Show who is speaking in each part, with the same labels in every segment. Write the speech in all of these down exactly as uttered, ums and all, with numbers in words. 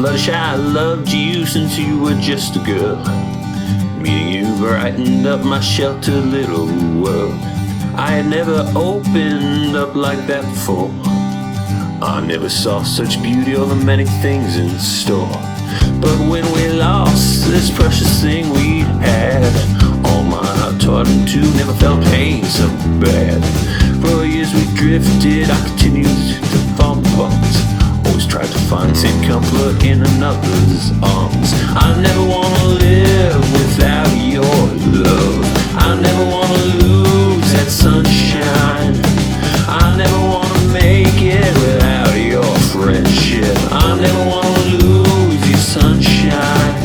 Speaker 1: Fluttershy, I loved you since you were just a girl. Meeting you brightened up my sheltered little world. I had never opened up like that before. I never saw such beauty or the many things in store. But when we lost this precious thing we had, all my heart taught into never felt pain so bad. For years we drifted, I continued to fall apart. Always tried to find same comfort in another's arms. I never wanna live without your love. I never wanna lose that sunshine. I never wanna make it without your friendship. I never wanna lose your sunshine.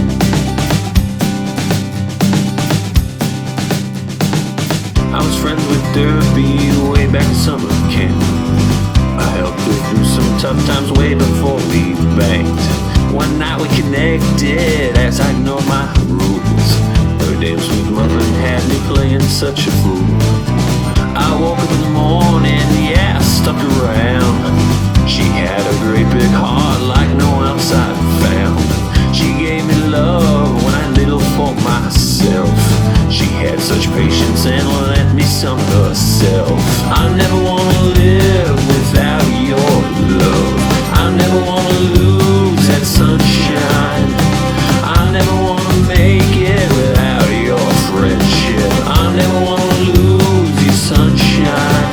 Speaker 1: I was friends with Derby way back in summer camp. I helped her through some tough times way before we banged. One night we connected as I ignored my rules. Her damn sweet mother had me playing such a fool. I woke up in the morning, yeah, I stuck around. She had a great big heart like no one else I'd found. She gave me love when I had little for myself. She had such patience and lent me some herself. I never wanna live without your love. I never wanna lose that sunshine. I never wanna make it without your friendship. I never wanna lose your sunshine.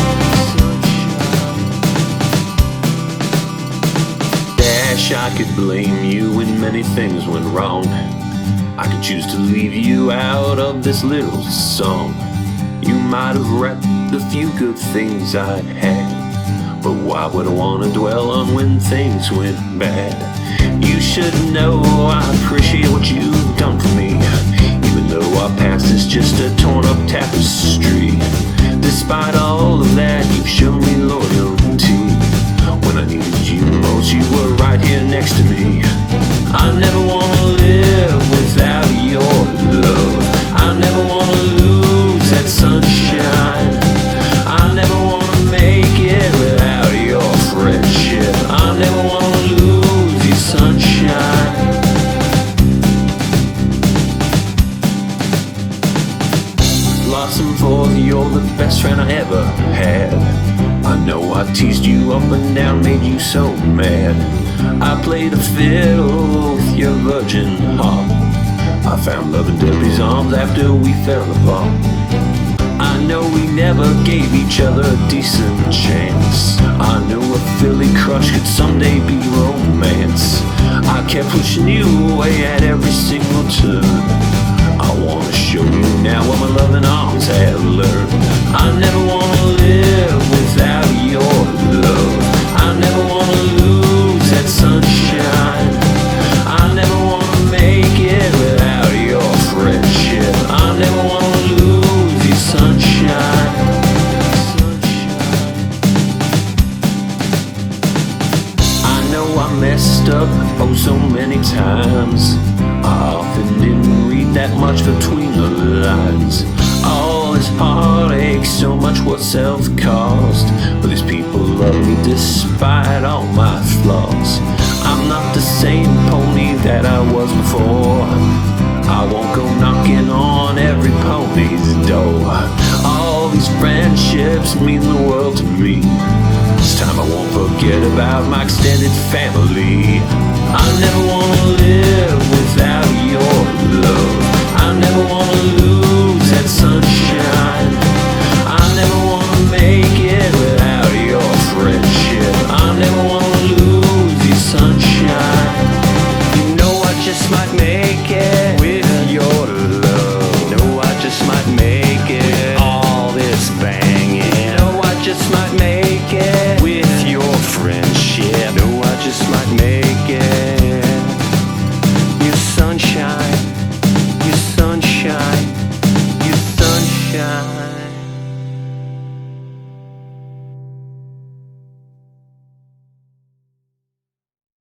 Speaker 1: Dash, I could blame you when many things went wrong. I could choose to leave you out of this little song. You might have wrecked the few good things I had, but why would I want to dwell on when things went bad? You should know I appreciate what you've done for me, even though our past is just a torn up tapestry. Despite all of that, you've shown me loyalty. When I needed you most, you were right here next to me. I never wanna live without your love. I never wanna lose that sunshine. I never wanna make it without your friendship. I never wanna lose your sunshine. Blossom forth, you're the best friend I ever had. I know I teased you up and down, made you so mad. I played a fiddle with your virgin heart. I found love in Derby's arms after we fell apart. I know we never gave each other a decent chance. I knew a Philly crush could someday be romance. I kept pushing you away at every single turn. I wanna show you now what my loving arms have learned. I never wanna live without your love. I never wanna lose that sunshine. I never wanna make it without your friendship. I never wanna lose your sunshine. I know I messed up oh so many times. I often didn't read that much between the lines. All this heartache, so much was self-caused. But these people love me despite all my flaws. I'm not the same pony that I was before. I won't go knocking on every pony's door. All these friendships mean the world to me. This time I won't forget about my extended family. I never wanna live without your love. I never wanna lose